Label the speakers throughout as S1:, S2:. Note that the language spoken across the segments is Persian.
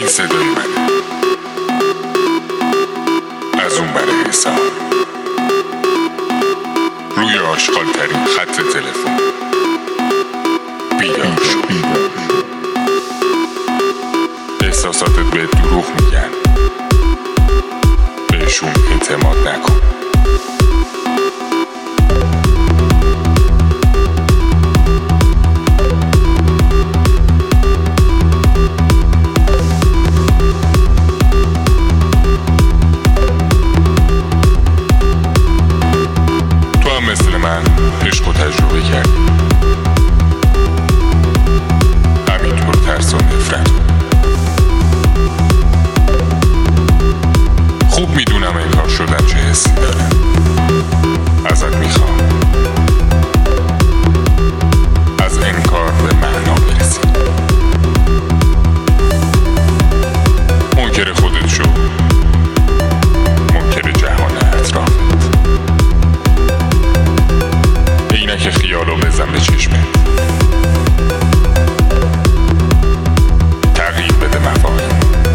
S1: این صدای منه، از اون برای حساب روی آشغال ترین خط تلفن. بیدار شو. احساساتت به دروغ میگن، بهشون اعتماد نکن. مثل من عشق و تجربه کردی، همینطور ترس و نفرت. خوب میدونم انکار شدن چه حسی داره. ازت میخوام از انکار به معنا برسی. منکر خودت شو، منکر جهان اطرافت. عینک خیالو بزن به چشمت، تغییر بده مفاهیم.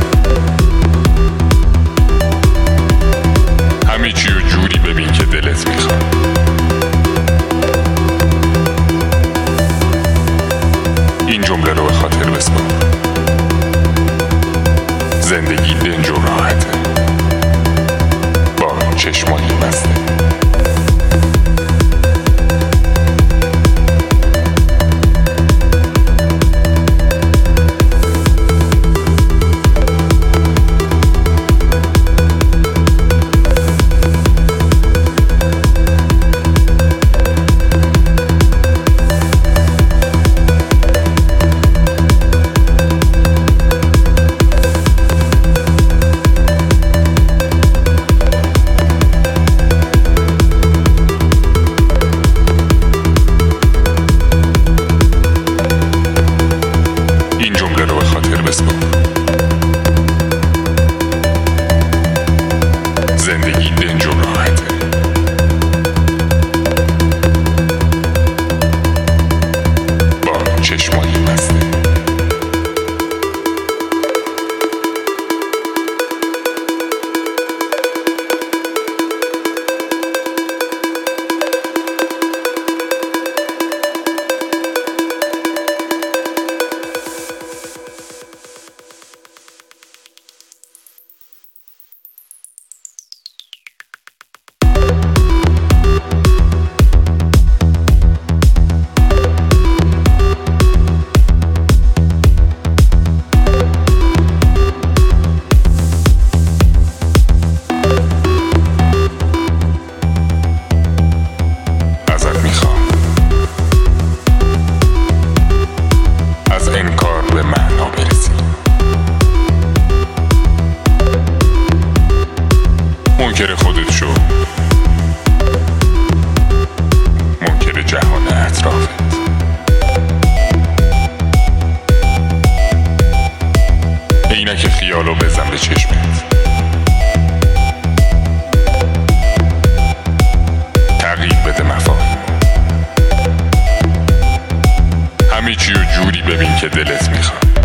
S1: همه چی رو جوری ببین که دلت میخواد. این جمله رو به خاطر بسپار. زندگی دنج و راحته با چشمایی بسته. زندگی دنج و راحته با چشمایی بسته. منکر خودت شو، منکر جهان اطرافت. عینک خیالو بزن به چشمت، تغییر بده مفاهیم. همه چی رو جوری ببین که دلت میخواد.